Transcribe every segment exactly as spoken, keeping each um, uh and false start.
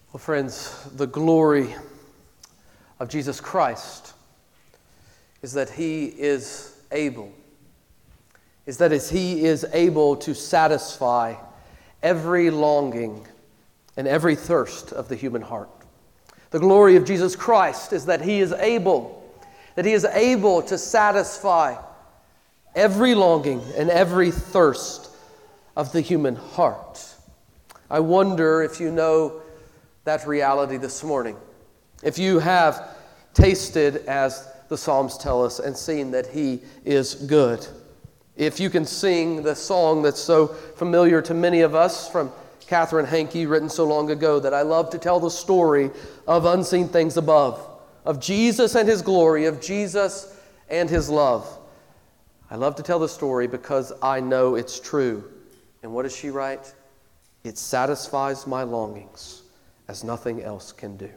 Well, friends, the glory of Jesus Christ is that He is able, is that is He is able to satisfy every longing and every thirst of the human heart. The glory of Jesus Christ is that He is able, that He is able to satisfy every longing and every thirst of the human heart. I wonder if you know that reality this morning. If you have tasted, as the Psalms tell us, and seen that He is good. If you can sing the song that's so familiar to many of us from Catherine Hankey, written so long ago, that I love to tell the story of unseen things above, of Jesus and His glory, of Jesus and His love. I love to tell the story because I know it's true. And what does she write? It satisfies my longings as nothing else can do.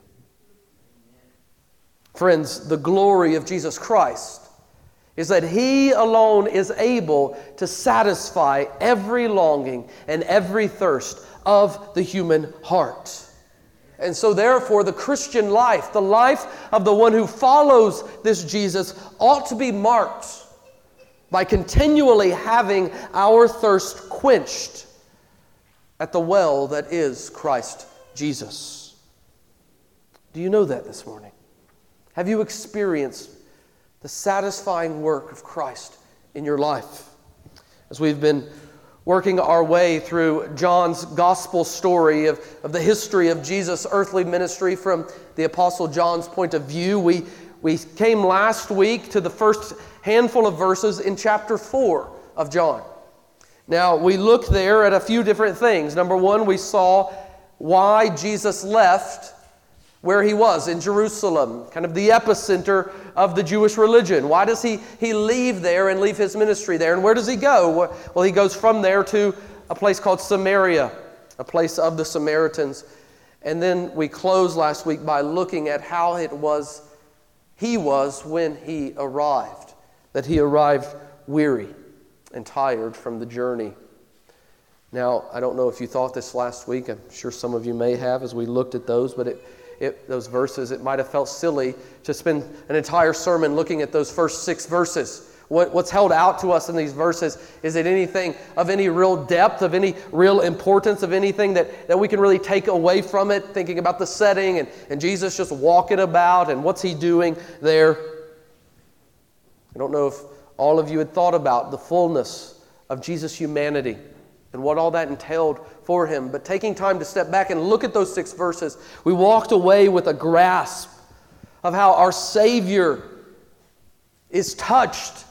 Friends, the glory of Jesus Christ is that He alone is able to satisfy every longing and every thirst of the human heart. And so therefore, the Christian life, the life of the one who follows this Jesus, ought to be marked by continually having our thirst quenched at the well that is Christ Jesus. Do you know that this morning? Have you experienced the satisfying work of Christ in your life? As we've been working our way through John's gospel story of, of the history of Jesus' earthly ministry from the Apostle John's point of view, we, we came last week to the first handful of verses in chapter four of John. Now, we looked there at a few different things. Number one, we saw why Jesus left where He was in Jerusalem, kind of the epicenter of the Jewish religion. Why does he, he leave there and leave His ministry there? And where does He go? Well, He goes from there to a place called Samaria, a place of the Samaritans. And then we closed last week by looking at how it was He was when He arrived, that He arrived weary and tired from the journey. Now, I don't know if you thought this last week. I'm sure some of you may have as we looked at those, but it It, those verses, it might have felt silly to spend an entire sermon looking at those first six verses. What, what's held out to us in these verses, is it anything of any real depth, of any real importance, of anything that, that we can really take away from it, thinking about the setting and, and Jesus just walking about and what's He doing there? I don't know if all of you had thought about the fullness of Jesus' humanity and what all that entailed for Him. But taking time to step back and look at those six verses, we walked away with a grasp of how our Savior is touched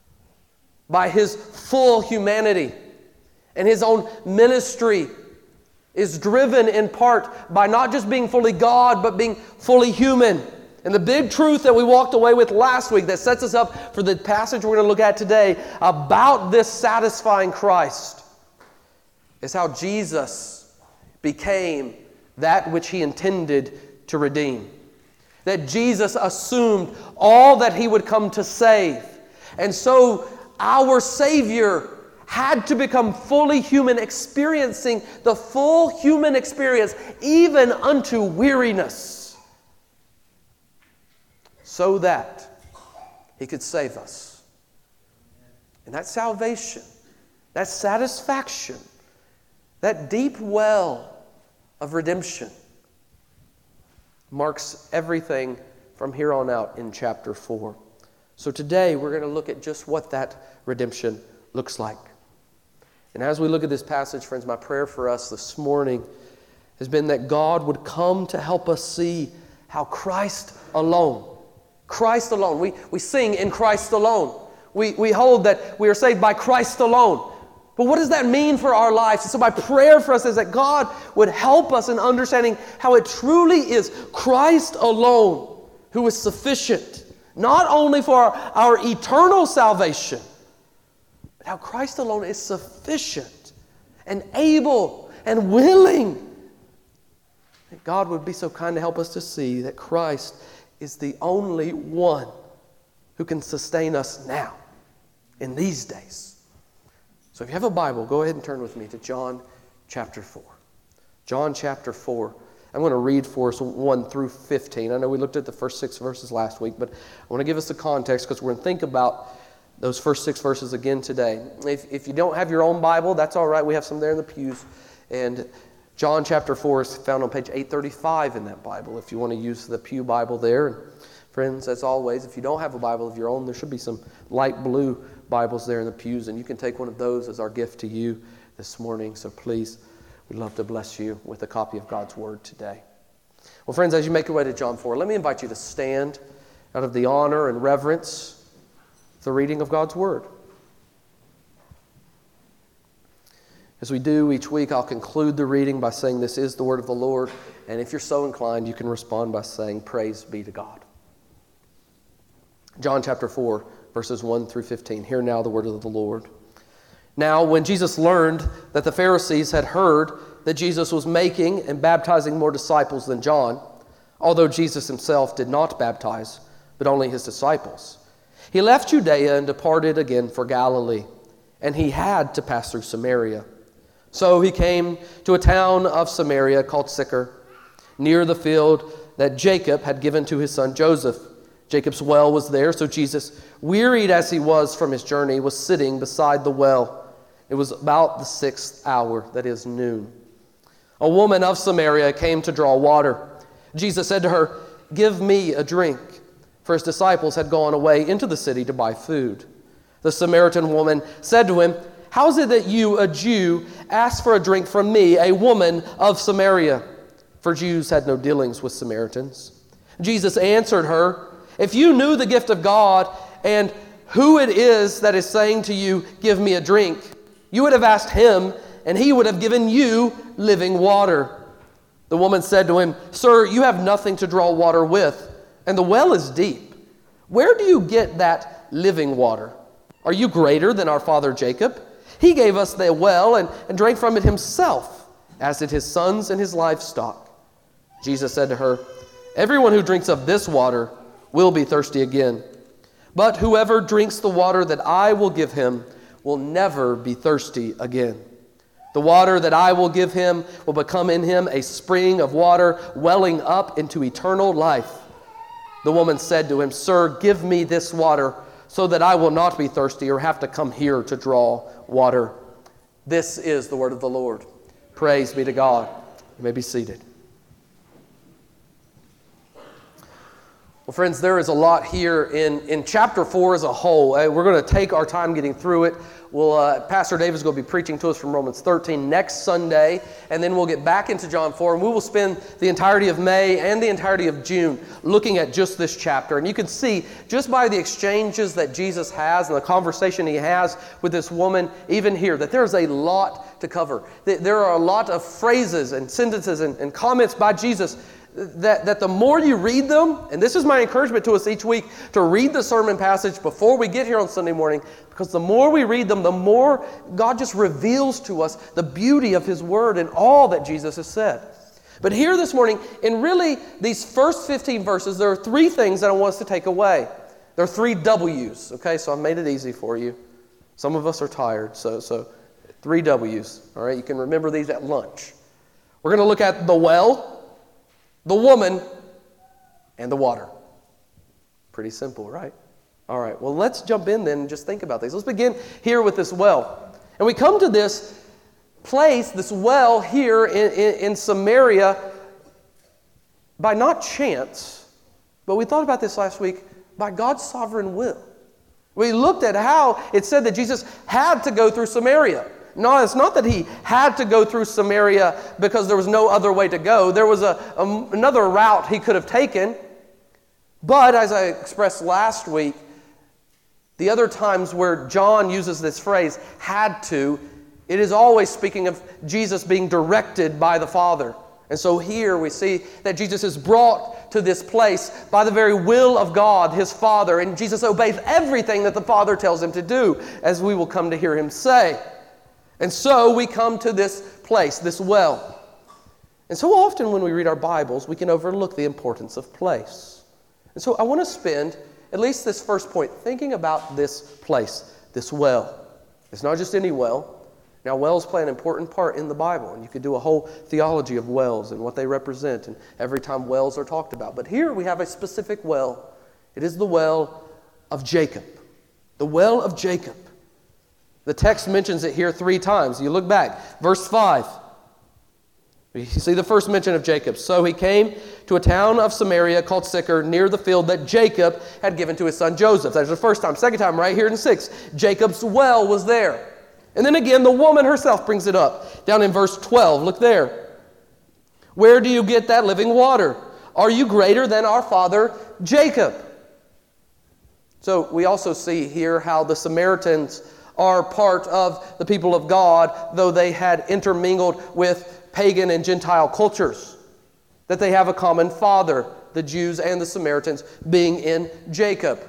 by His full humanity. And His own ministry is driven in part by not just being fully God, but being fully human. And the big truth that we walked away with last week that sets us up for the passage we're going to look at today about this satisfying Christ is how Jesus became that which He intended to redeem. That Jesus assumed all that He would come to save. And so our Savior had to become fully human, experiencing the full human experience, even unto weariness, so that He could save us. And that salvation, that satisfaction, that deep well of redemption marks everything from here on out in chapter four. So today we're going to look at just what that redemption looks like. And as we look at this passage, friends, my prayer for us this morning has been that God would come to help us see how Christ alone, Christ alone, we, we sing in Christ alone. We, we hold that we are saved by Christ alone. But what does that mean for our lives? And so my prayer for us is that God would help us in understanding how it truly is Christ alone who is sufficient, not only for our, our eternal salvation, but how Christ alone is sufficient and able and willing. That God would be so kind to help us to see that Christ is the only one who can sustain us now, in these days. So if you have a Bible, go ahead and turn with me to John chapter four. John chapter four. I'm going to read for us one through fifteen. I know we looked at the first six verses last week, but I want to give us the context because we're going to think about those first six verses again today. If, if you don't have your own Bible, that's all right. We have some there in the pews. And John chapter four is found on page eight thirty-five in that Bible if you want to use the pew Bible there. And friends, as always, if you don't have a Bible of your own, there should be some light blue Bibles there in the pews, and you can take one of those as our gift to you this morning. So please, we'd love to bless you with a copy of God's Word today. Well, friends, as you make your way to John four, let me invite you to stand out of the honor and reverence of the reading of God's Word. As we do each week, I'll conclude the reading by saying this is the Word of the Lord, and if you're so inclined, you can respond by saying, Praise be to God. John chapter four, verses one through fifteen. Hear now the Word of the Lord. Now, when Jesus learned that the Pharisees had heard that Jesus was making and baptizing more disciples than John, although Jesus himself did not baptize, but only his disciples, he left Judea and departed again for Galilee, and he had to pass through Samaria. So he came to a town of Samaria called Sychar, near the field that Jacob had given to his son Joseph. Jacob's well was there, so Jesus, wearied as he was from his journey, was sitting beside the well. It was about the sixth hour, that is noon. A woman of Samaria came to draw water. Jesus said to her, Give me a drink, for his disciples had gone away into the city to buy food. The Samaritan woman said to him, How is it that you, a Jew, ask for a drink from me, a woman of Samaria? For Jews had no dealings with Samaritans. Jesus answered her, If you knew the gift of God and who it is that is saying to you, Give me a drink, you would have asked him, and he would have given you living water. The woman said to him, Sir, you have nothing to draw water with, and the well is deep. Where do you get that living water? Are you greater than our father Jacob? He gave us the well and, and drank from it himself, as did his sons and his livestock. Jesus said to her, Everyone who drinks of this water will be thirsty again. But whoever drinks the water that I will give him will never be thirsty again. The water that I will give him will become in him a spring of water welling up into eternal life. The woman said to him, Sir, give me this water so that I will not be thirsty or have to come here to draw water. This is the word of the Lord. Praise be to God. You may be seated. Well, friends, there is a lot here in, in chapter four as a whole. Uh, we're going to take our time getting through it. We'll, uh, Pastor Dave is going to be preaching to us from Romans thirteen next Sunday, and then we'll get back into John four, and we will spend the entirety of May and the entirety of June looking at just this chapter. And you can see, just by the exchanges that Jesus has and the conversation he has with this woman, even here, that there's a lot to cover. There are a lot of phrases and sentences and, and comments by Jesus That, that the more you read them, and this is my encouragement to us each week, to read the sermon passage before we get here on Sunday morning, because the more we read them, the more God just reveals to us the beauty of His Word and all that Jesus has said. But here this morning, in really these first fifteen verses, there are three things that I want us to take away. There are three W's, okay? So I've made it easy for you. Some of us are tired, so, so three W's, all right? You can remember these at lunch. We're going to look at the well, the woman, and the water. Pretty simple, right? All right, well, let's jump in then and just think about these. Let's begin here with this well. And we come to this place, this well here in, in, in Samaria by not chance, but we thought about this last week, by God's sovereign will. We looked at how it said that Jesus had to go through Samaria. No, it's not that he had to go through Samaria because there was no other way to go. There was a, a, another route he could have taken. But as I expressed last week, the other times where John uses this phrase, had to, it is always speaking of Jesus being directed by the Father. And so here we see that Jesus is brought to this place by the very will of God, His Father. And Jesus obeys everything that the Father tells Him to do, as we will come to hear Him say. And so we come to this place, this well. And so often when we read our Bibles, we can overlook the importance of place. And so I want to spend at least this first point thinking about this place, this well. It's not just any well. Now, wells play an important part in the Bible, and you could do a whole theology of wells and what they represent, and every time wells are talked about. But here we have a specific well. It is the well of Jacob. The well of Jacob. The text mentions it here three times. You look back. Verse five. You see the first mention of Jacob. So he came to a town of Samaria called Sychar, near the field that Jacob had given to his son Joseph. That's the first time. Second time, right here in six, Jacob's well was there. And then again, the woman herself brings it up. Down in verse twelve, look there. Where do you get that living water? Are you greater than our father Jacob? So we also see here how the Samaritans are part of the people of God, though they had intermingled with pagan and Gentile cultures. That they have a common father, the Jews and the Samaritans, being in Jacob.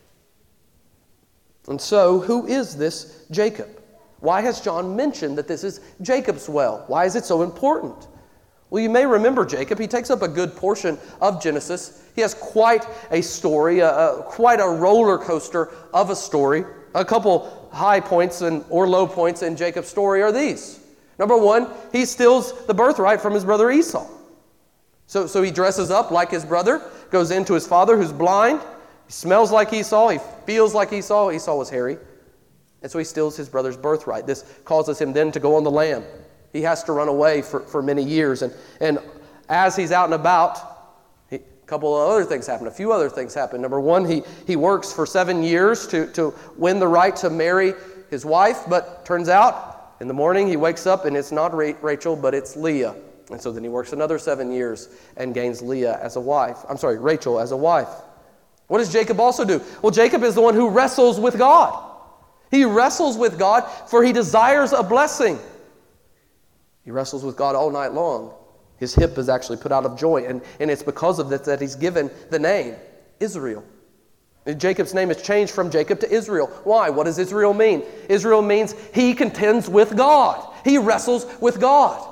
And so, who is this Jacob? Why has John mentioned that this is Jacob's well? Why is it so important? Well, you may remember Jacob. He takes up a good portion of Genesis. He has quite a story, a, a, quite a roller coaster of a story. A couple high points and or low points in Jacob's story are these. Number one, he steals the birthright from his brother Esau. So, so he dresses up like his brother, goes into his father who's blind. He smells like Esau. He feels like Esau. Esau was hairy. And so he steals his brother's birthright. This causes him then to go on the lam. He has to run away for, for many years. And, and as he's out and about, he, a couple of other things happen. A few other things happen. Number one, he, he works for seven years to, to win the right to marry his wife. But turns out, in the morning, he wakes up and it's not Rachel, but it's Leah. And so then he works another seven years and gains Leah as a wife. I'm sorry, Rachel as a wife. What does Jacob also do? Well, Jacob is the one who wrestles with God. He wrestles with God, for he desires a blessing. He wrestles with God all night long. His hip is actually put out of joint, and, and it's because of this that he's given the name Israel. And Jacob's name is changed from Jacob to Israel. Why? What does Israel mean? Israel means he contends with God. He wrestles with God.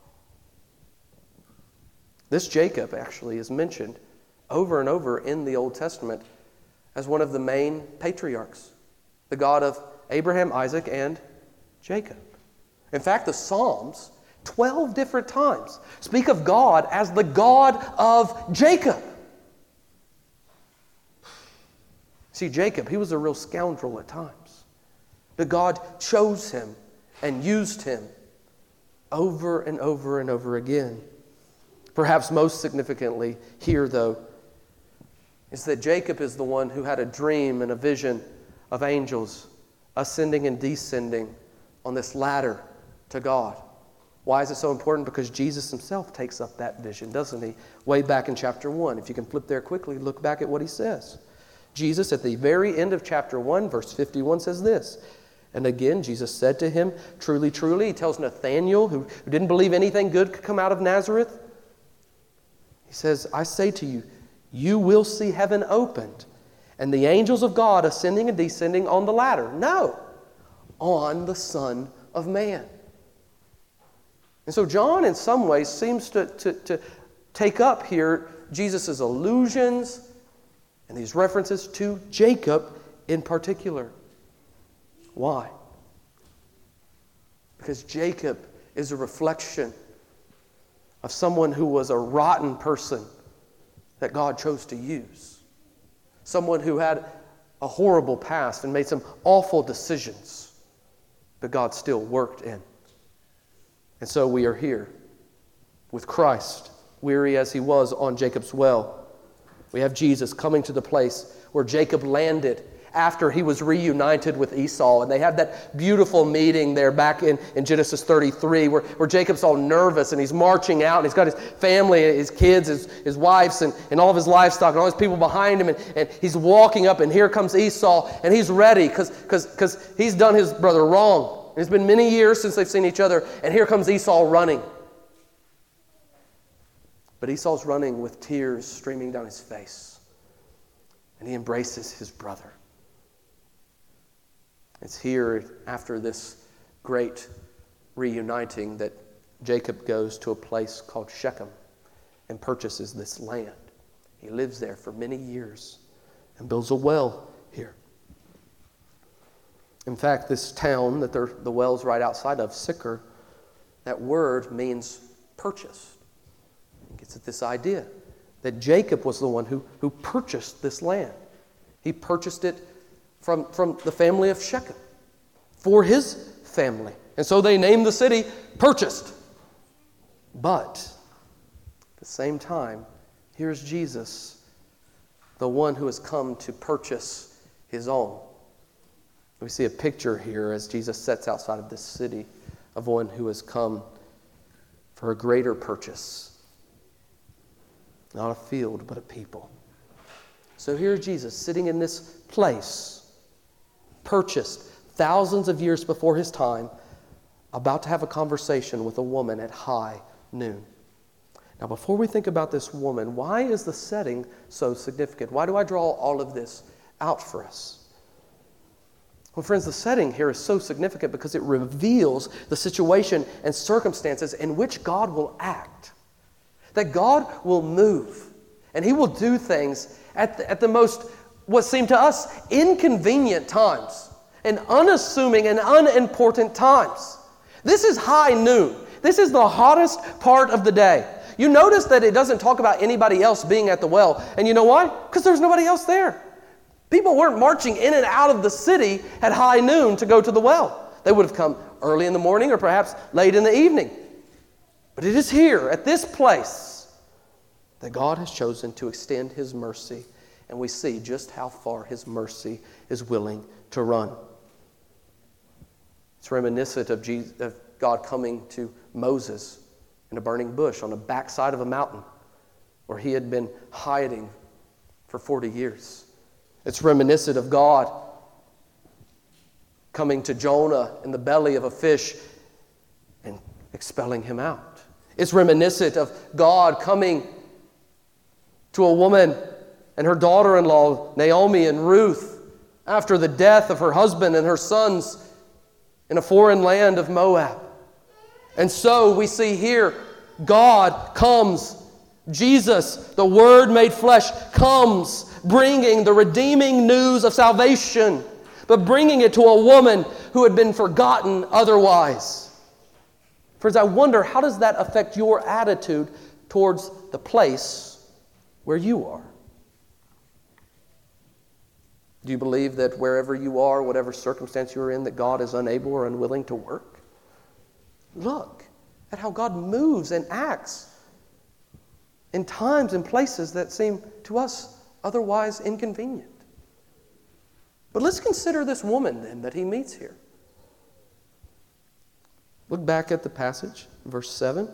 This Jacob actually is mentioned over and over in the Old Testament as one of the main patriarchs, the God of Abraham, Isaac, and Jacob. In fact, the Psalms, twelve different times, speak of God as the God of Jacob. See, Jacob, he was a real scoundrel at times. But God chose him and used him over and over and over again. Perhaps most significantly here, though, is that Jacob is the one who had a dream and a vision of angels ascending and descending on this ladder to God. Why is it so important? Because Jesus himself takes up that vision, doesn't he? Way back in chapter one. If you can flip there quickly, look back at what he says. Jesus, at the very end of chapter one, verse fifty-one, says this. And again, Jesus said to him, truly, truly, he tells Nathanael, who, who didn't believe anything good could come out of Nazareth. He says, I say to you, you will see heaven opened and the angels of God ascending and descending on the ladder. No, on the Son of Man. And so John, in some ways, seems to, to, to take up here Jesus' allusions and these references to Jacob in particular. Why? Because Jacob is a reflection of someone who was a rotten person that God chose to use. Someone who had a horrible past and made some awful decisions, but God still worked in. And so we are here with Christ, weary as he was on Jacob's well. We have Jesus coming to the place where Jacob landed after he was reunited with Esau. And they had that beautiful meeting there back in, in Genesis thirty-three where, where Jacob's all nervous and he's marching out and he's got his family, his kids, his, his wives, and, and all of his livestock and all his people behind him. And, and he's walking up and here comes Esau and he's ready because because because he's done his brother wrong. It's been many years since they've seen each other, and here comes Esau running. But Esau's running with tears streaming down his face. And he embraces his brother. It's here, after this great reuniting, that Jacob goes to a place called Shechem and purchases this land. He lives there for many years and builds a well here. In fact, this town that the well's right outside of, Sychar, that word means purchased. It gets at this idea that Jacob was the one who, who purchased this land. He purchased it from, from the family of Shechem for his family. And so they named the city Purchased. But at the same time, here's Jesus, the one who has come to purchase his own. We see a picture here as Jesus sets outside of this city of one who has come for a greater purchase. Not a field, but a people. So here's Jesus sitting in this place, purchased thousands of years before his time, about to have a conversation with a woman at high noon. Now, before we think about this woman, why is the setting so significant? Why do I draw all of this out for us? Well, friends, the setting here is so significant because it reveals the situation and circumstances in which God will act. That God will move, and he will do things at the, at the most, what seem to us, inconvenient times, and unassuming and unimportant times. This is high noon. This is the hottest part of the day. You notice that it doesn't talk about anybody else being at the well. And you know why? Because there's nobody else there. People weren't marching in and out of the city at high noon to go to the well. They would have come early in the morning or perhaps late in the evening. But it is here, at this place, that God has chosen to extend his mercy. And we see just how far his mercy is willing to run. It's reminiscent of, Jesus, of God coming to Moses in a burning bush on the backside of a mountain where he had been hiding for forty years. It's reminiscent of God coming to Jonah in the belly of a fish and expelling him out. It's reminiscent of God coming to a woman and her daughter-in-law, Naomi and Ruth, after the death of her husband and her sons in a foreign land of Moab. And so we see here, God comes, Jesus, the Word made flesh, comes, bringing the redeeming news of salvation, but bringing it to a woman who had been forgotten otherwise. Friends, I wonder, how does that affect your attitude towards the place where you are? Do you believe that wherever you are, whatever circumstance you're in, that God is unable or unwilling to work? Look at how God moves and acts in times and places that seem to us otherwise inconvenient. But let's consider this woman then that he meets here. Look back at the passage, verse seven.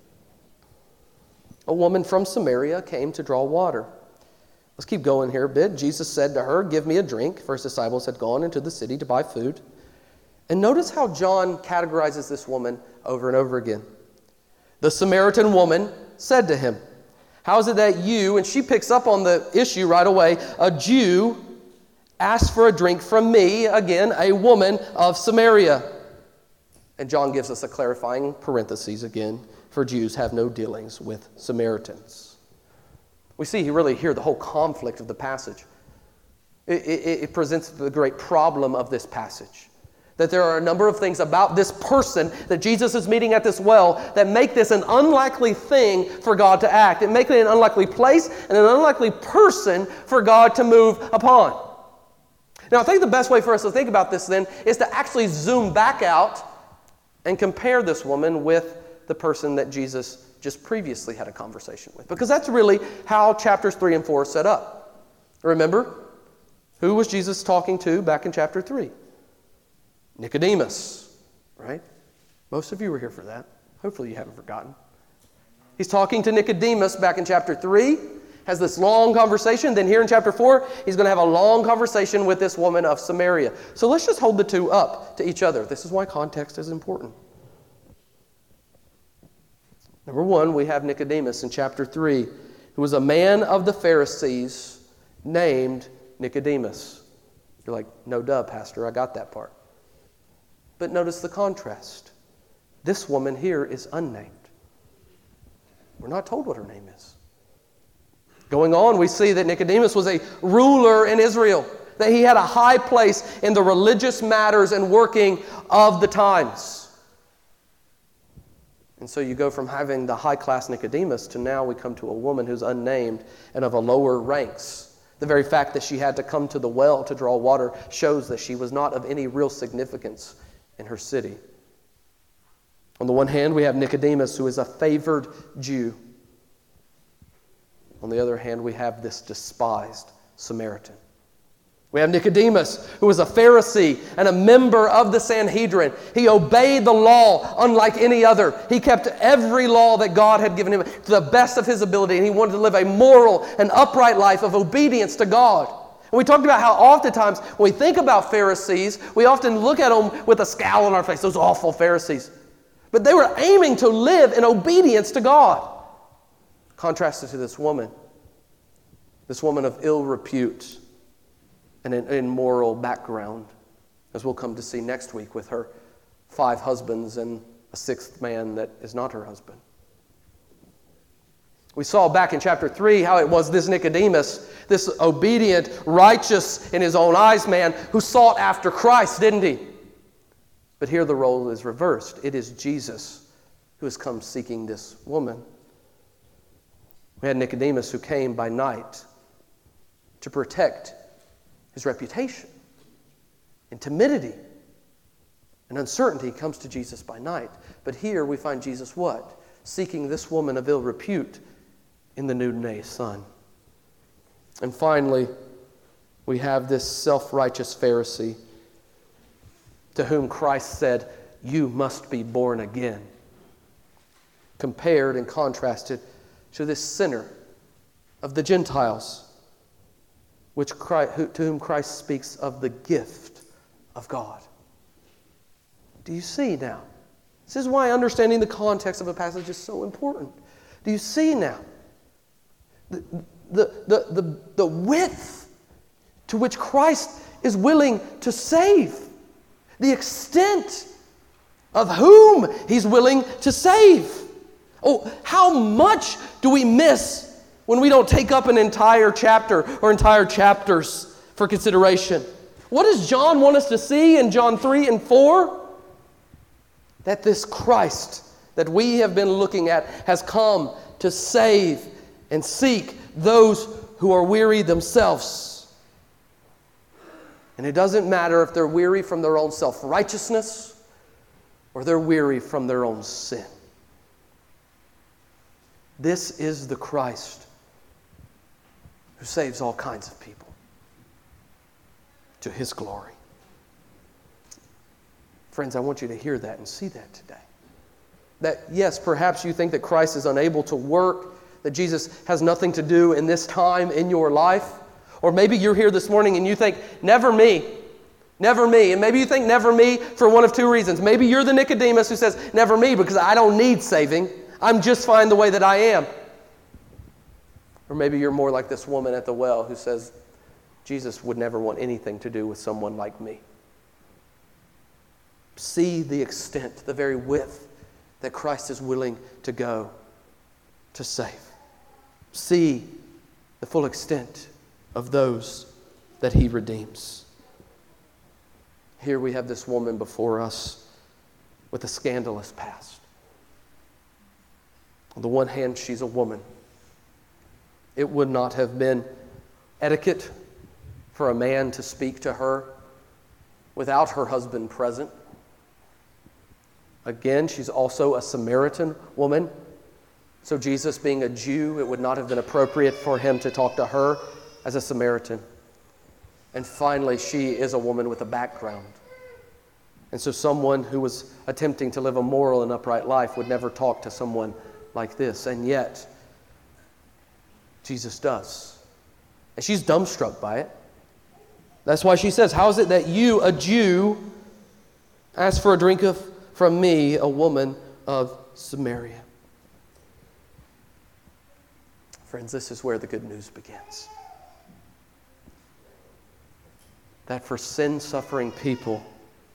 A woman from Samaria came to draw water. Let's keep going here a bit. Jesus said to her, "Give me a drink," for his disciples had gone into the city to buy food. And notice how John categorizes this woman over and over again. The Samaritan woman said to him, "How is it that you," and she picks up on the issue right away, "a Jew asks for a drink from me," again, a woman of Samaria. And John gives us a clarifying parenthesis again, for Jews have no dealings with Samaritans. We see really here the whole conflict of the passage. It, it, it presents the great problem of this passage. That there are a number of things about this person that Jesus is meeting at this well that make this an unlikely thing for God to act. It makes it an unlikely place and an unlikely person for God to move upon. Now, I think the best way for us to think about this then is to actually zoom back out and compare this woman with the person that Jesus just previously had a conversation with. Because that's really how chapters three and four are set up. Remember, who was Jesus talking to back in chapter three? Nicodemus, right? Most of you were here for that. Hopefully you haven't forgotten. He's talking to Nicodemus back in chapter three, has this long conversation. Then here in chapter four, he's going to have a long conversation with this woman of Samaria. So let's just hold the two up to each other. This is why context is important. Number one, we have Nicodemus in chapter three, who was a man of the Pharisees named Nicodemus. You're like, no duh, Pastor, I got that part. But notice the contrast. This woman here is unnamed. We're not told what her name is. Going on, we see that Nicodemus was a ruler in Israel. that he had a high place in the religious matters and working of the times. And so you go from having the high-class Nicodemus to now we come to a woman who's unnamed and of a lower ranks. The very fact that she had to come to the well to draw water shows that she was not of any real significance in her city. On the one hand, we have Nicodemus, who is a favored Jew. On the other hand, we have this despised Samaritan. We have Nicodemus, who was a Pharisee and a member of the Sanhedrin. He obeyed the law unlike any other. He kept every law that God had given him to the best of his ability, and he wanted to live a moral and upright life of obedience to God. And we talked about how oftentimes when we think about Pharisees, we often look at them with a scowl on our face, those awful Pharisees. But they were aiming to live in obedience to God. Contrasted to this woman, this woman of ill repute and an immoral background, as we'll come to see next week with her five husbands and a sixth man that is not her husband. We saw back in chapter three how it was this Nicodemus, this obedient, righteous in his own eyes man who sought after Christ, didn't he? But here the role is reversed. It is Jesus who has come seeking this woman. We had Nicodemus who came by night to protect his reputation and timidity and uncertainty comes to Jesus by night. But here we find Jesus what? Seeking this woman of ill repute in the noonday sun. And finally, we have this self-righteous Pharisee to whom Christ said, "You must be born again," compared and contrasted to this sinner of the Gentiles, which Christ, who, to whom Christ speaks of the gift of God. Do you see now? This is why understanding the context of a passage is so important. Do you see now the, the, the, the, the width to which Christ is willing to save? The extent of whom he's willing to save. Oh, how much do we miss when we don't take up an entire chapter or entire chapters for consideration? What does John want us to see in John three and four? That this Christ that we have been looking at has come to save and seek those who are weary themselves. And it doesn't matter if they're weary from their own self-righteousness or they're weary from their own sin. This is the Christ who saves all kinds of people to His glory. Friends, I want you to hear that and see that today. That, yes, perhaps you think that Christ is unable to work, that Jesus has nothing to do in this time in your life. Or maybe you're here this morning and you think, never me, never me. And maybe you think never me for one of two reasons. Maybe you're the Nicodemus who says, never me, because I don't need saving. I'm just fine the way that I am. Or maybe you're more like this woman at the well who says, Jesus would never want anything to do with someone like me. See the extent, the very width that Christ is willing to go to save. See the full extent of those that He redeems. Here we have this woman before us with a scandalous past. On the one hand, she's a woman. It would not have been etiquette for a man to speak to her without her husband present. Again, she's also a Samaritan woman. So Jesus, being a Jew, it would not have been appropriate for him to talk to her as a Samaritan. And finally, she is a woman with a background. And so someone who was attempting to live a moral and upright life would never talk to someone like this. And yet, Jesus does. And she's dumbstruck by it. That's why she says, how is it that you, a Jew, ask for a drink of from me, a woman of Samaria? Friends, this is where the good news begins. That for sin-suffering people,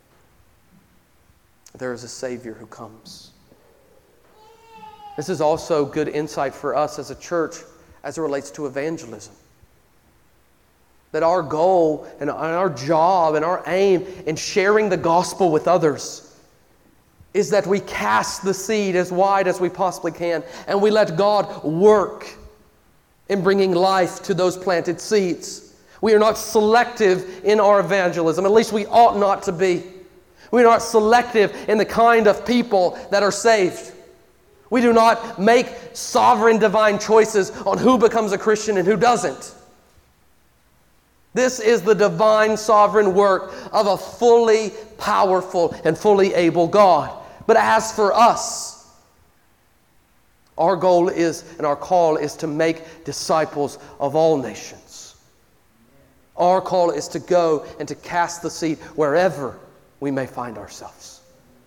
there is a Savior who comes. This is also good insight for us as a church as it relates to evangelism. That our goal and our job and our aim in sharing the gospel with others is that we cast the seed as wide as we possibly can, and we let God work in bringing life to those planted seeds. We are not selective in our evangelism. At least we ought not to be. We are not selective in the kind of people that are saved. We do not make sovereign divine choices on who becomes a Christian and who doesn't. This is the divine sovereign work of a fully powerful and fully able God. But as for us, our goal is and our call is to make disciples of all nations. Our call is to go and to cast the seed wherever we may find ourselves.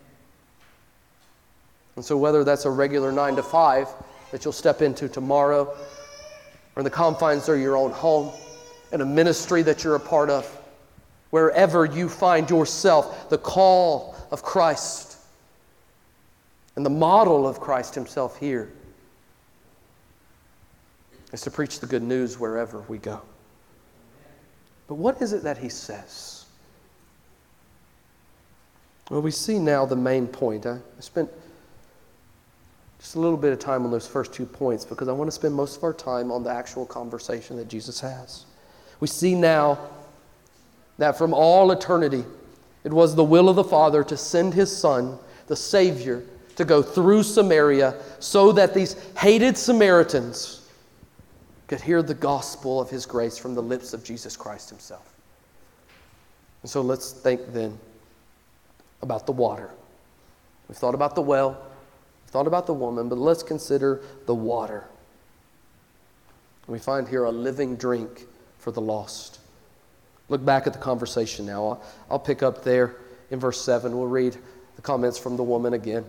And so whether that's a regular nine to five that you'll step into tomorrow, or in the confines of your own home, in a ministry that you're a part of, wherever you find yourself, the call of Christ and the model of Christ Himself here is to preach the good news wherever we go. But what is it that He says? Well, we see now the main point. I spent just a little bit of time on those first two points because I want to spend most of our time on the actual conversation that Jesus has. We see now that from all eternity, it was the will of the Father to send His Son, the Savior, to go through Samaria so that these hated Samaritans could hear the gospel of His grace from the lips of Jesus Christ Himself. And so let's think then about the water. We've thought about the well, we've thought about the woman, but let's consider the water. We find here a living drink for the lost. Look back at the conversation now. I'll, I'll pick up there in verse seven. We'll read the comments from the woman again.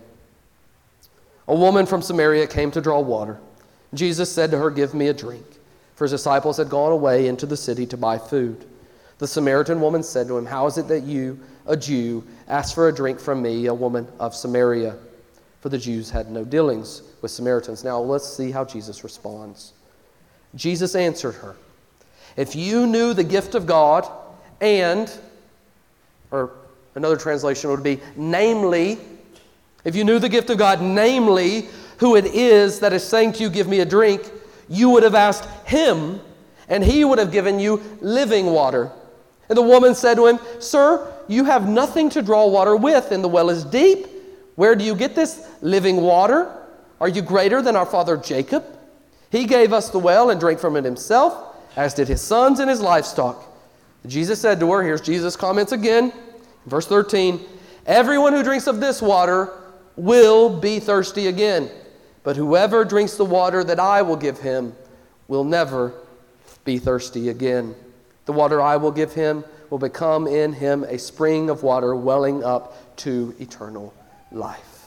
A woman from Samaria came to draw water. Jesus said to her, "Give me a drink." For His disciples had gone away into the city to buy food. The Samaritan woman said to Him, "How is it that you, a Jew, ask for a drink from me, a woman of Samaria?" For the Jews had no dealings with Samaritans. Now let's see how Jesus responds. Jesus answered her, "If you knew the gift of God and," or another translation would be, namely, if you knew the gift of God, namely, who it is that is saying to you, 'Give me a drink,' you would have asked Him, and He would have given you living water." And the woman said to Him, "Sir, you have nothing to draw water with, and the well is deep. Where do you get this living water? Are you greater than our father Jacob? He gave us the well and drank from it himself, as did his sons and his livestock." Jesus said to her, here's Jesus' comments again, verse thirteen, "Everyone who drinks of this water will be thirsty again. But whoever drinks the water that I will give him will never be thirsty again. The water I will give him will become in him a spring of water welling up to eternal life."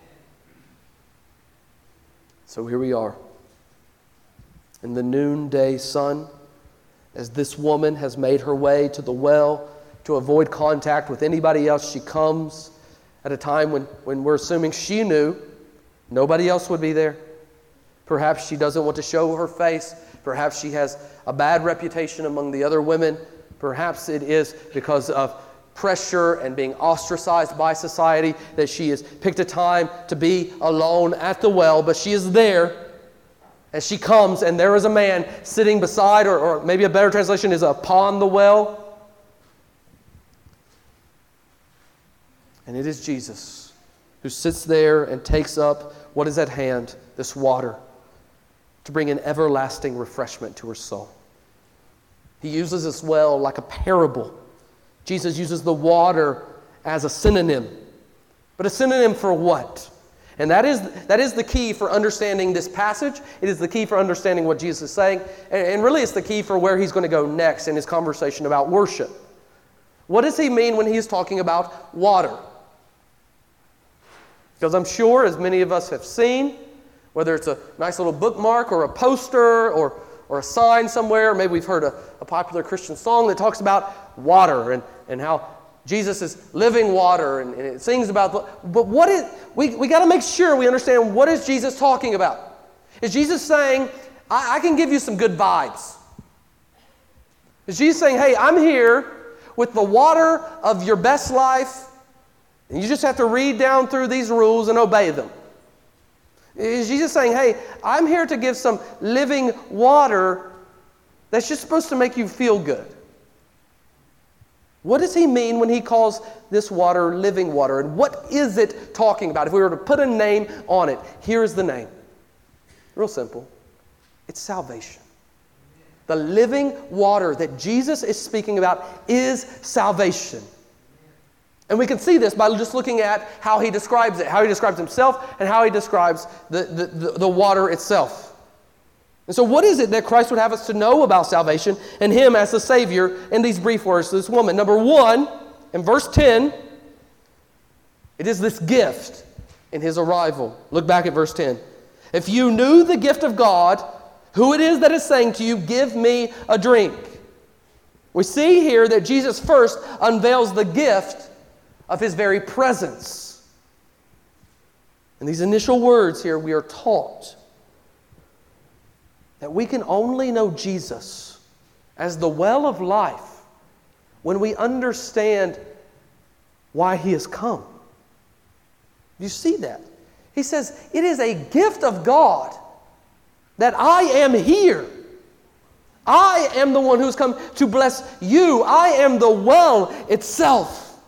So here we are in the noonday sun, as this woman has made her way to the well to avoid contact with anybody else. She comes at a time when, when we're assuming she knew nobody else would be there. Perhaps she doesn't want to show her face. Perhaps she has a bad reputation among the other women. Perhaps it is because of pressure and being ostracized by society that she has picked a time to be alone at the well, but she is there. As she comes, and there is a man sitting beside, or, or maybe a better translation is upon the well. And it is Jesus who sits there and takes up what is at hand, this water, to bring an everlasting refreshment to her soul. He uses this well like a parable. Jesus uses the water as a synonym. But a synonym for what? And that is, that is the key for understanding this passage. It is the key for understanding what Jesus is saying. And, and really it's the key for where he's going to go next in his conversation about worship. What does he mean when he's talking about water? Because I'm sure, as many of us have seen, whether it's a nice little bookmark or a poster or, or a sign somewhere, or maybe we've heard a, a popular Christian song that talks about water and, and how Jesus is living water, and, and it sings about, but what is, we, we got to make sure we understand, what is Jesus talking about? Is Jesus saying, I, I can give you some good vibes? Is Jesus saying, hey, I'm here with the water of your best life, and you just have to read down through these rules and obey them? Is Jesus saying, hey, I'm here to give some living water that's just supposed to make you feel good? What does he mean when he calls this water living water? And what is it talking about? If we were to put a name on it, here's the name. Real simple. It's salvation. The living water that Jesus is speaking about is salvation. And we can see this by just looking at how he describes it, how he describes himself, and how he describes the, the, the, the water itself. And so what is it that Christ would have us to know about salvation and him as the Savior in these brief words to this woman? Number one, in verse ten, it is this gift in his arrival. Look back at verse ten. If you knew the gift of God, who it is that is saying to you, give me a drink. We see here that Jesus first unveils the gift of his very presence. In these initial words here, we are taught that we can only know Jesus as the well of life when we understand why he has come. You see that? He says, it is a gift of God that I am here. I am the one who's come to bless you. I am the well itself.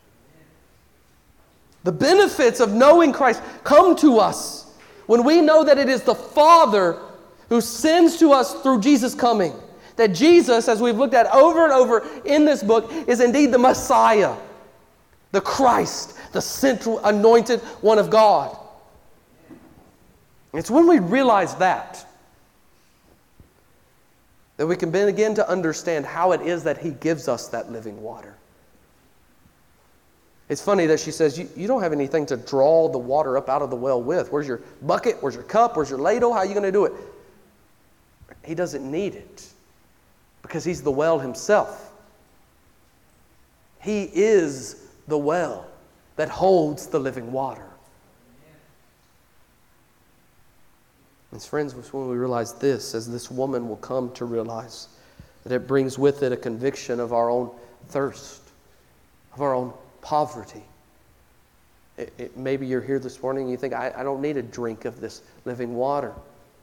The benefits of knowing Christ come to us when we know that it is the Father who sends to us through Jesus coming. That Jesus, as we've looked at over and over in this book, is indeed the Messiah, the Christ, the central anointed one of God. It's when we realize that that we can begin to understand how it is that he gives us that living water. It's funny that she says, you, you don't have anything to draw the water up out of the well with. Where's your bucket? Where's your cup? Where's your ladle? How are you going to do it? He doesn't need it because he's the well himself. He is the well that holds the living water. And friends, when we realize this, as this woman will come to realize, that it brings with it a conviction of our own thirst, of our own poverty. It, it, maybe you're here this morning and you think, I, I don't need a drink of this living water.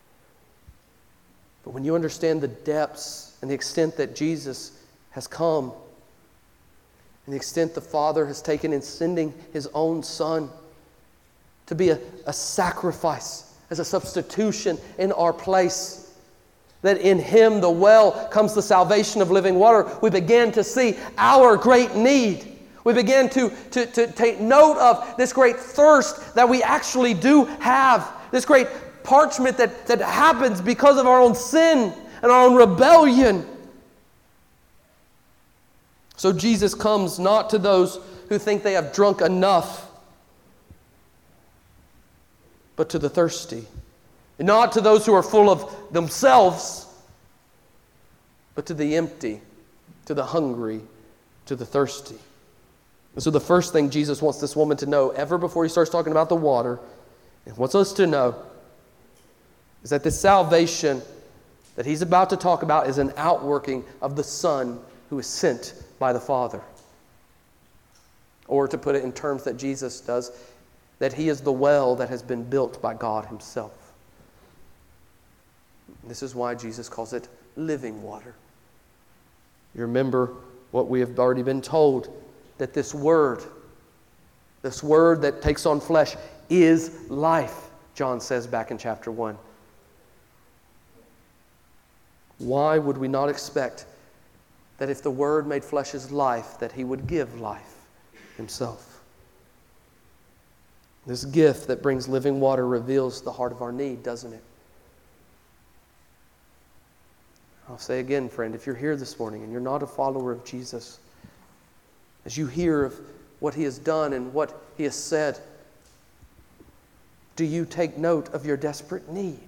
But when you understand the depths and the extent that Jesus has come, and the extent the Father has taken in sending his own Son to be a, a sacrifice, as a substitution in our place, that in him, the well, comes the salvation of living water, we begin to see our great need. We begin to, to, to take note of this great thirst that we actually do have, this great parchment that, that happens because of our own sin and our own rebellion. So Jesus comes not to those who think they have drunk enough, but to the thirsty. And not to those who are full of themselves, but to the empty, to the hungry, to the thirsty. And so the first thing Jesus wants this woman to know, ever before he starts talking about the water, and wants us to know, is that this salvation that he's about to talk about is an outworking of the Son who is sent by the Father. Or to put it in terms that Jesus does, that he is the well that has been built by God himself. This is why Jesus calls it living water. You remember what we have already been told, that this word, this word that takes on flesh is life, John says back in chapter one. Why would we not expect that if the Word made flesh is life, that he would give life himself? This gift that brings living water reveals the heart of our need, doesn't it? I'll say again, friend, if you're here this morning and you're not a follower of Jesus, as you hear of what he has done and what he has said, do you take note of your desperate need?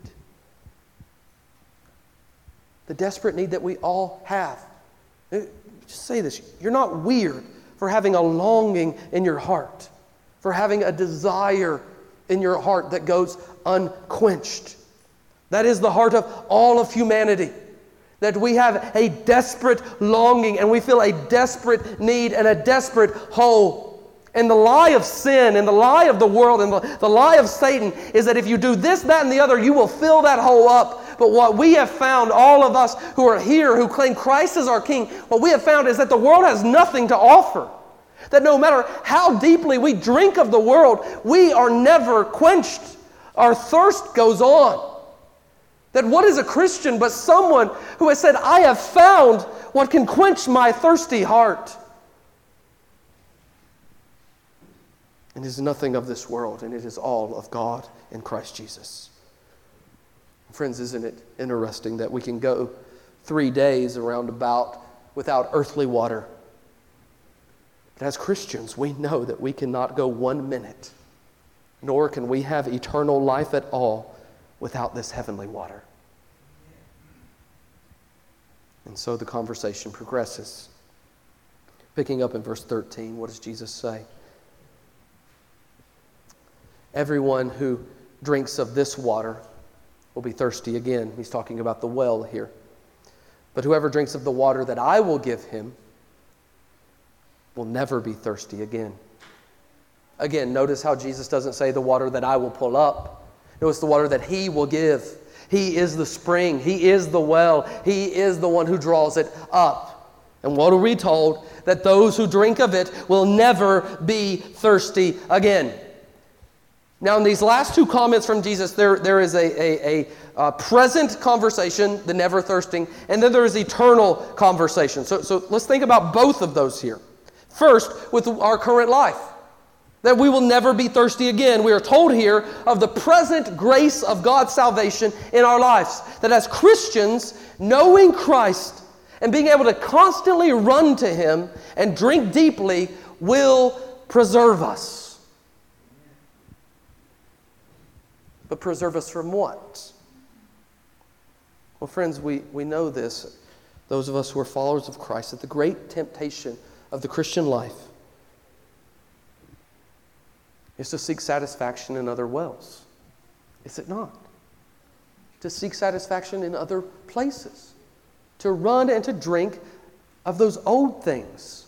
The desperate need that we all have. Just say this. You're not weird for having a longing in your heart, for having a desire in your heart that goes unquenched. That is the heart of all of humanity. That we have a desperate longing and we feel a desperate need and a desperate hole. And the lie of sin and the lie of the world and the, the lie of Satan is that if you do this, that, and the other, you will fill that hole up. But what we have found, all of us who are here, who claim Christ as our King, what we have found is that the world has nothing to offer. That no matter how deeply we drink of the world, we are never quenched. Our thirst goes on. That what is a Christian but someone who has said, I have found what can quench my thirsty heart. And it is nothing of this world, and it is all of God in Christ Jesus. Friends, isn't it interesting that we can go three days around about without earthly water? But as Christians, we know that we cannot go one minute, nor can we have eternal life at all without this heavenly water. And so the conversation progresses. Picking up in verse thirteen, what does Jesus say? Everyone who drinks of this water will be thirsty again. He's talking about the well here. But whoever drinks of the water that I will give him will never be thirsty again. Again, notice how Jesus doesn't say the water that I will pull up. Notice the water that He will give. He is the spring. He is the well. He is the one who draws it up. And what are we told? That those who drink of it will never be thirsty again. Now, in these last two comments from Jesus, there, there is a, a, a, a present conversation, the never thirsting, and then there is eternal conversation. So, so let's think about both of those here. First, with our current life, that we will never be thirsty again. We are told here of the present grace of God's salvation in our lives. That as Christians, knowing Christ and being able to constantly run to Him and drink deeply will preserve us. But preserve us from what? Well, friends, we, we know this, those of us who are followers of Christ, that the great temptation of the Christian life is to seek satisfaction in other wells. Is it not? To seek satisfaction in other places. To run and to drink of those old things.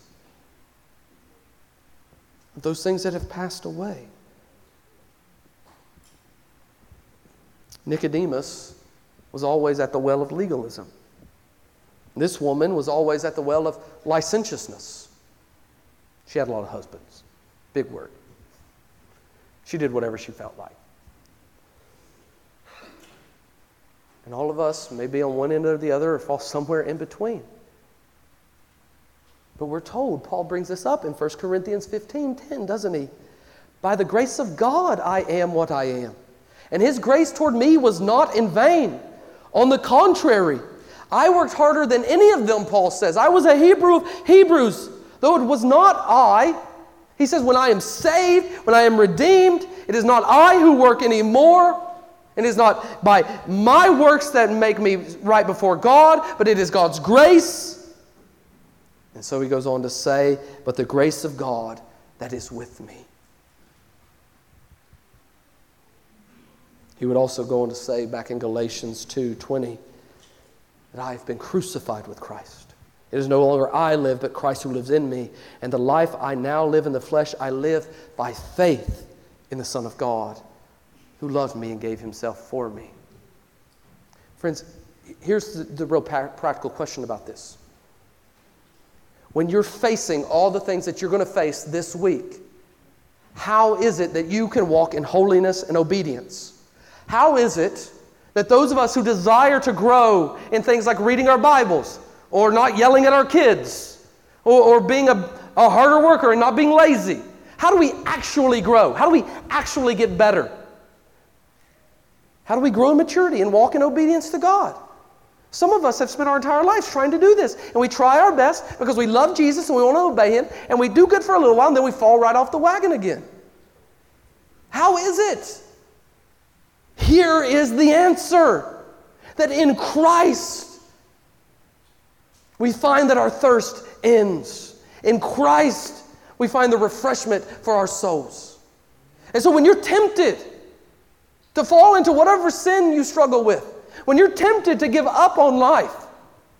Those things that have passed away. Nicodemus was always at the well of legalism. This woman was always at the well of licentiousness. She had a lot of husbands. Big word. She did whatever she felt like. And all of us may be on one end or the other or fall somewhere in between. But we're told, Paul brings this up in First Corinthians fifteen ten, doesn't he? By the grace of God I am what I am. And His grace toward me was not in vain. On the contrary, I worked harder than any of them, Paul says. I was a Hebrew of Hebrews, though it was not I. He says, when I am saved, when I am redeemed, it is not I who work anymore. It is not by my works that make me right before God, but it is God's grace. And so he goes on to say, but the grace of God that is with me. He would also go on to say back in Galatians two twenty that I have been crucified with Christ. It is no longer I live, but Christ who lives in me. And the life I now live in the flesh, I live by faith in the Son of God, who loved me and gave Himself for me. Friends, here's the, the real practical question about this. When you're facing all the things that you're going to face this week, how is it that you can walk in holiness and obedience? How is it that those of us who desire to grow in things like reading our Bibles, or not yelling at our kids, or, or being a, a harder worker and not being lazy, how do we actually grow? How do we actually get better? How do we grow in maturity and walk in obedience to God? Some of us have spent our entire lives trying to do this, and we try our best because we love Jesus and we want to obey Him, and we do good for a little while, and then we fall right off the wagon again. How is it? Here is the answer, that in Christ we find that our thirst ends. In Christ we find the refreshment for our souls. And so when you're tempted to fall into whatever sin you struggle with, when you're tempted to give up on life,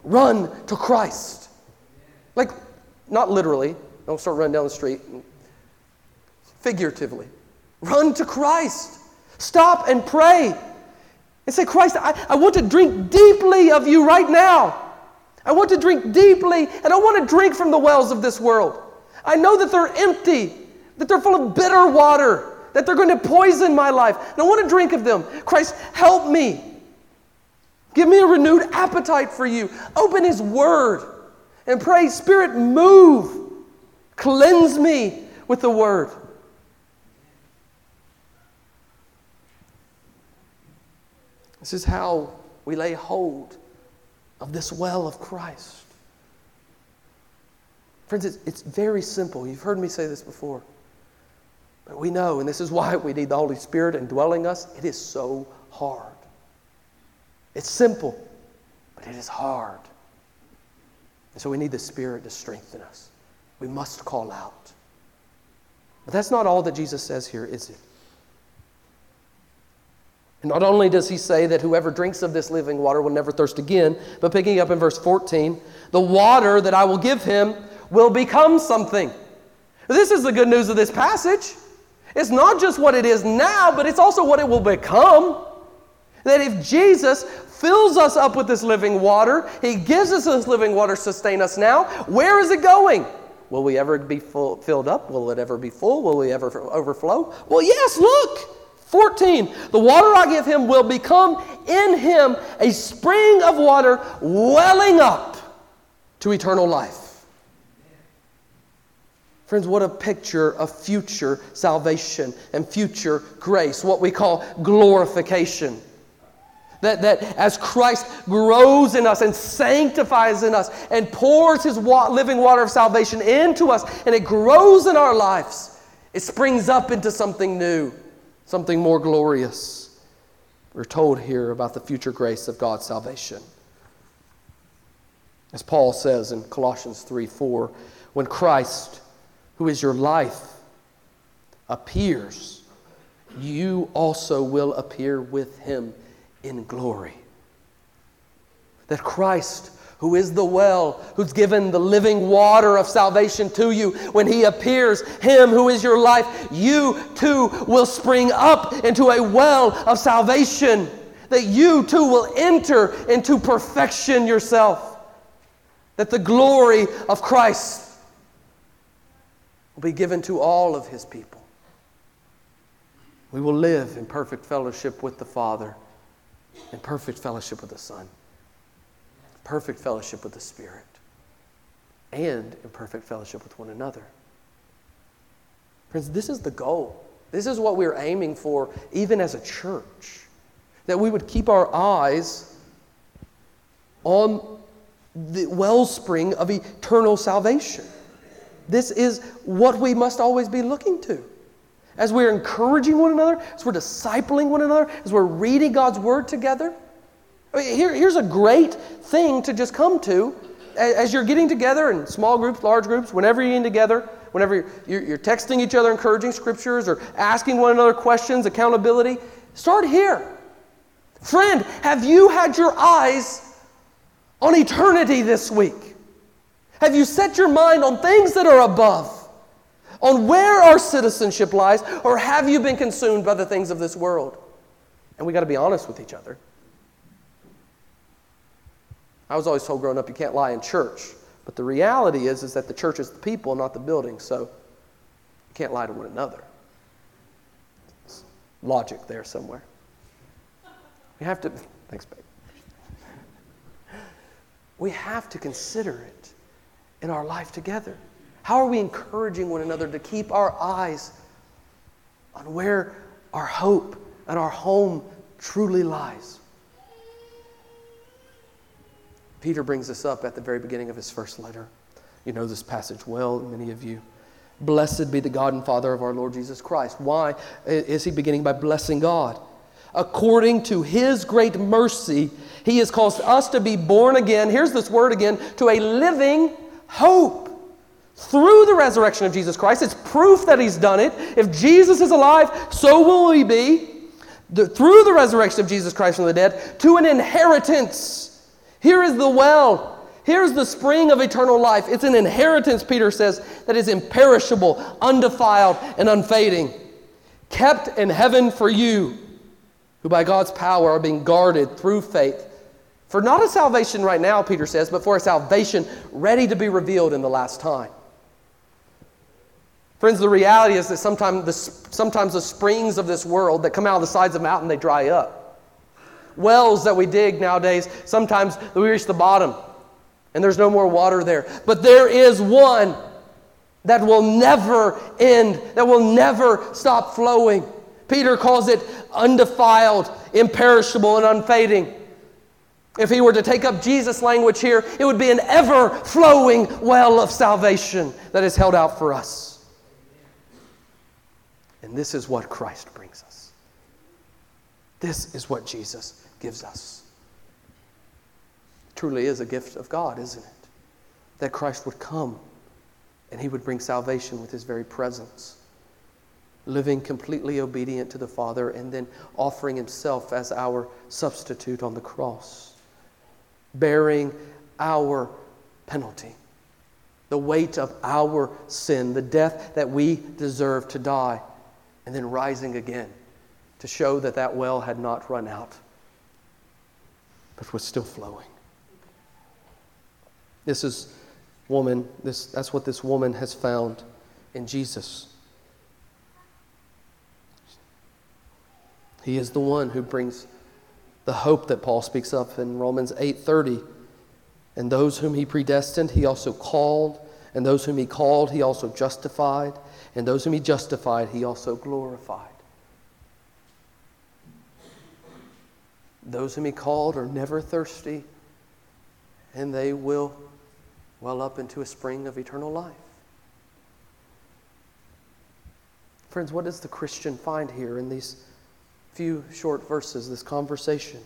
Run to Christ. Like, not literally. Don't start running down the street. Figuratively. Run to Christ. Stop and pray. And say, Christ, I, I want to drink deeply of you right now. I want to drink deeply, and I want to drink from the wells of this world. I know that they're empty, that they're full of bitter water, that they're going to poison my life. And I want to drink of them. Christ, help me. Give me a renewed appetite for you. Open His Word and pray, Spirit, move. Cleanse me with the Word. This is how we lay hold of this well of Christ. Friends, it's, it's very simple. You've heard me say this before. But we know, and this is why we need the Holy Spirit indwelling us, it is so hard. It's simple, but it is hard. And so we need the Spirit to strengthen us. We must call out. But that's not all that Jesus says here, is it? And not only does He say that whoever drinks of this living water will never thirst again, but picking up in verse fourteen, the water that I will give him will become something. This is the good news of this passage. It's not just what it is now, but it's also what it will become. That if Jesus fills us up with this living water, He gives us this living water to sustain us now, where is it going? Will we ever be full, filled up? Will it ever be full? Will we ever overflow? Well, yes, look. fourteen, the water I give him will become in him a spring of water welling up to eternal life. Friends, what a picture of future salvation and future grace, what we call glorification. That, that as Christ grows in us and sanctifies in us and pours His wa- living water of salvation into us and it grows in our lives, it springs up into something new, something more glorious. We're told here about the future grace of God's salvation. As Paul says in Colossians three four, when Christ, who is your life, appears, you also will appear with Him in glory. That Christ, who is the well, who's given the living water of salvation to you, when He appears, Him who is your life, you too will spring up into a well of salvation. That you too will enter into perfection yourself. That the glory of Christ will be given to all of His people. We will live in perfect fellowship with the Father, in perfect fellowship with the Son, perfect fellowship with the Spirit, and in perfect fellowship with one another. Friends, this is the goal. This is what we're aiming for, even as a church. That we would keep our eyes on the wellspring of eternal salvation. This is what we must always be looking to. As we're encouraging one another, as we're discipling one another, as we're reading God's Word together. I mean, here, here's a great thing to just come to as you're getting together in small groups, large groups, whenever you're getting together, whenever you're, you're texting each other encouraging scriptures or asking one another questions, accountability. Start here. Friend, have you had your eyes on eternity this week? Have you set your mind on things that are above? On where our citizenship lies, or have you been consumed by the things of this world? And we got to be honest with each other. I was always told growing up you can't lie in church, but the reality is, is that the church is the people, not the building, so you can't lie to one another. There's logic there somewhere. We have to, thanks babe. We have to consider it in our life together. How are we encouraging one another to keep our eyes on where our hope and our home truly lies? Peter brings this up at the very beginning of his first letter. You know this passage well, many of you. Blessed be the God and Father of our Lord Jesus Christ. Why is he beginning by blessing God? According to His great mercy, He has caused us to be born again, here's this word again, to a living hope. Through the resurrection of Jesus Christ. It's proof that He's done it. If Jesus is alive, so will we be. The, through the resurrection of Jesus Christ from the dead, to an inheritance. Here is the well Here's the spring of eternal life. It's an inheritance, Peter says, that is imperishable, undefiled, and unfading, kept in heaven for you, who by God's power are being guarded through faith. For not a salvation right now, Peter says, but for a salvation ready to be revealed in the last time. Friends, the reality is that sometimes the, sometimes the springs of this world that come out of the sides of the mountain, they dry up. Wells that we dig nowadays, sometimes we reach the bottom and there's no more water there. But there is one that will never end, that will never stop flowing. Peter calls it undefiled, imperishable, and unfading. If he were to take up Jesus' language here, it would be an ever-flowing well of salvation that is held out for us. And this is what Christ brings us. This is what Jesus gives us. It truly is a gift of God, isn't it? That Christ would come and he would bring salvation with his very presence. Living completely obedient to the Father and then offering himself as our substitute on the cross. Bearing our penalty, the weight of our sin, the death that we deserve to die, and then rising again to show that that well had not run out, but was still flowing. This is woman, this, that's what this woman has found in Jesus. He is the one who brings the hope that Paul speaks of in Romans eight thirty. And those whom he predestined, he also called. And those whom he called, he also justified. And those whom he justified, he also glorified. Those whom he called are never thirsty, and they will well up into a spring of eternal life. Friends, what does the Christian find here in these few short verses, this conversation?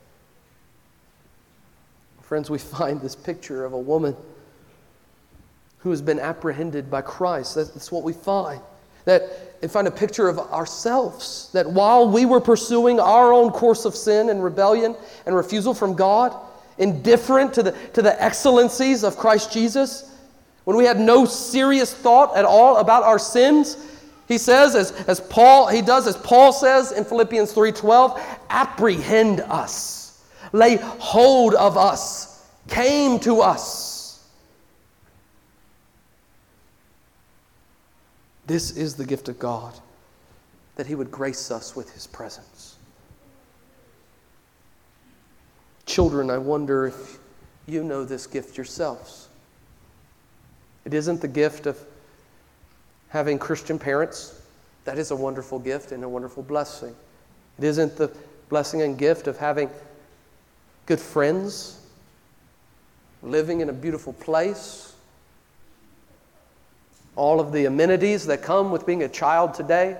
Friends, we find this picture of a woman who has been apprehended by Christ. That's what we find. That we find a picture of ourselves, that while we were pursuing our own course of sin and rebellion and refusal from God, indifferent to the, to the excellencies of Christ Jesus, when we had no serious thought at all about our sins, he says, as, as Paul, he does as Paul says in Philippians three twelve, apprehend us, lay hold of us, came to us. This is the gift of God, that he would grace us with his presence. Children, I wonder if you know this gift yourselves. It isn't the gift of having Christian parents. That is a wonderful gift and a wonderful blessing. It isn't the blessing and gift of having good friends, living in a beautiful place, all of the amenities that come with being a child today.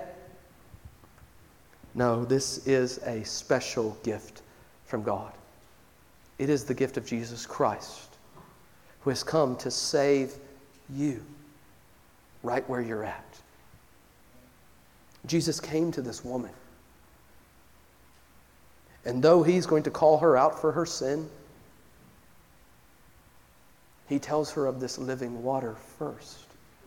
No, this is a special gift from God. It is the gift of Jesus Christ, who has come to save you right where you're at. Jesus came to this woman. And though he's going to call her out for her sin, he tells her of this living water first.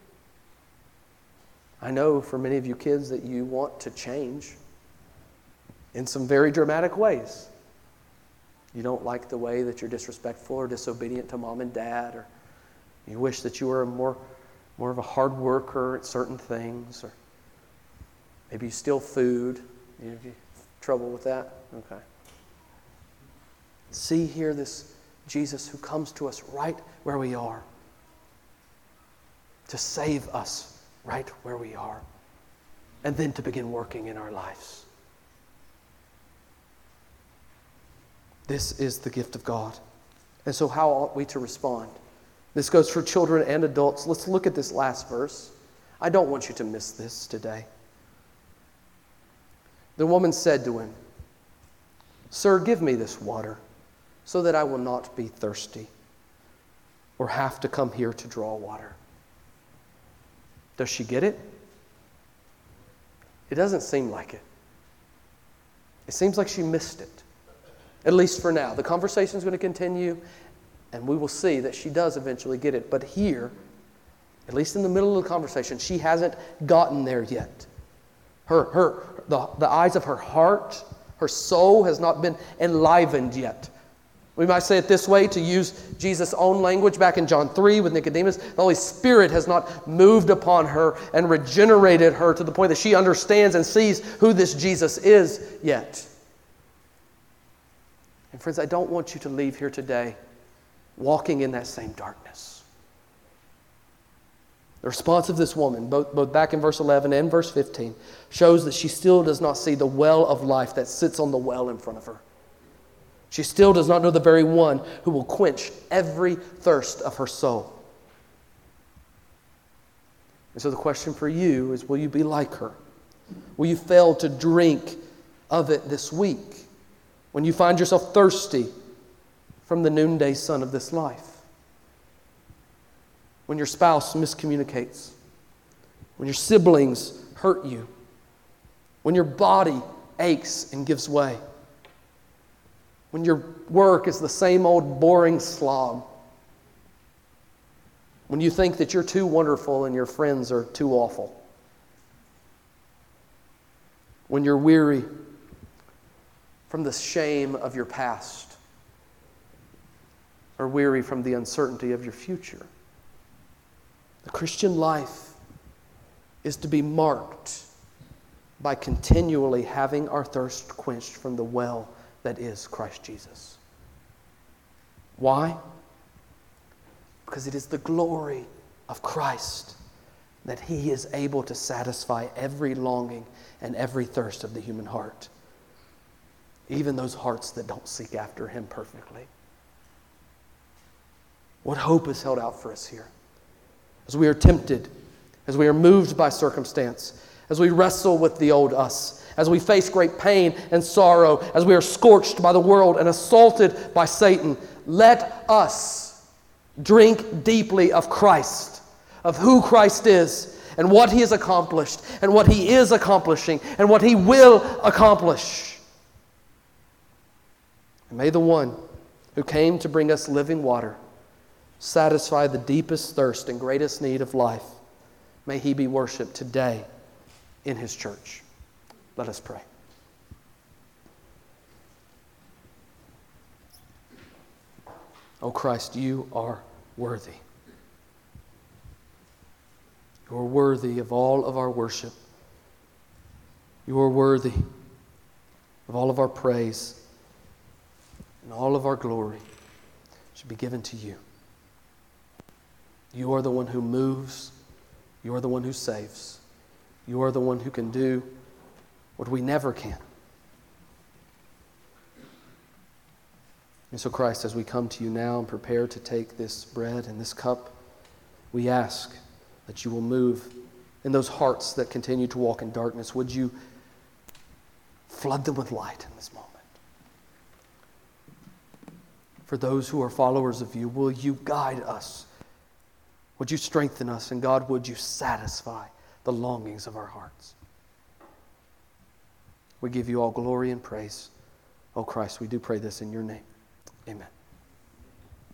I know for many of you kids that you want to change in some very dramatic ways. You don't like the way that you're disrespectful or disobedient to mom and dad, or you wish that you were more, more of a hard worker at certain things, or maybe you steal food. You have trouble with that? Okay. See here this Jesus who comes to us right where we are to save us right where we are, and then to begin working in our lives. This is the gift of God. And so how ought we to respond? This goes for children and adults. Let's look at this last verse. I don't want you to miss this today. The woman said to him, "Sir, give me this water so that I will not be thirsty or have to come here to draw water." Does she get it? It doesn't seem like it. It seems like she missed it. At least for now. The conversation is going to continue, And we will see that she does eventually get it. But here, at least in the middle of the conversation, she hasn't gotten there yet. Her, her, the, the eyes of her heart, her soul has not been enlivened yet. We might say it this way, to use Jesus' own language back in John three with Nicodemus. The Holy Spirit has not moved upon her and regenerated her to the point that she understands and sees who this Jesus is yet. And friends, I don't want you to leave here today walking in that same darkness. The response of this woman, both, both back in verse eleven and verse fifteen, shows that she still does not see the well of life that sits on the well in front of her. She still does not know the very one who will quench every thirst of her soul. And so the question for you is, will you be like her? Will you fail to drink of it this week when you find yourself thirsty from the noonday sun of this life? When your spouse miscommunicates, when your siblings hurt you, when your body aches and gives way, when your work is the same old boring slog, when you think that you're too wonderful and your friends are too awful, when you're weary from the shame of your past or weary from the uncertainty of your future. The Christian life is to be marked by continually having our thirst quenched from the well that is Christ Jesus. Why? Because it is the glory of Christ that He is able to satisfy every longing and every thirst of the human heart, even those hearts that don't seek after Him perfectly. What hope is held out for us here? As we are tempted, as we are moved by circumstance, as we wrestle with the old us, as we face great pain and sorrow, as we are scorched by the world and assaulted by Satan, let us drink deeply of Christ, of who Christ is, and what He has accomplished, and what He is accomplishing, and what He will accomplish. And may the one who came to bring us living water satisfy the deepest thirst and greatest need of life. May He be worshiped today in His church. Let us pray. O Christ, You are worthy. You are worthy of all of our worship. You are worthy of all of our praise, and all of our glory should be given to You. You are the one who moves. You are the one who saves. You are the one who can do what we never can. And so, Christ, as we come to You now and prepare to take this bread and this cup, we ask that You will move in those hearts that continue to walk in darkness. Would You flood them with light in this moment? For those who are followers of You, will You guide us? Would You strengthen us? And God, would You satisfy the longings of our hearts? We give You all glory and praise. Oh Christ, we do pray this in Your name. Amen.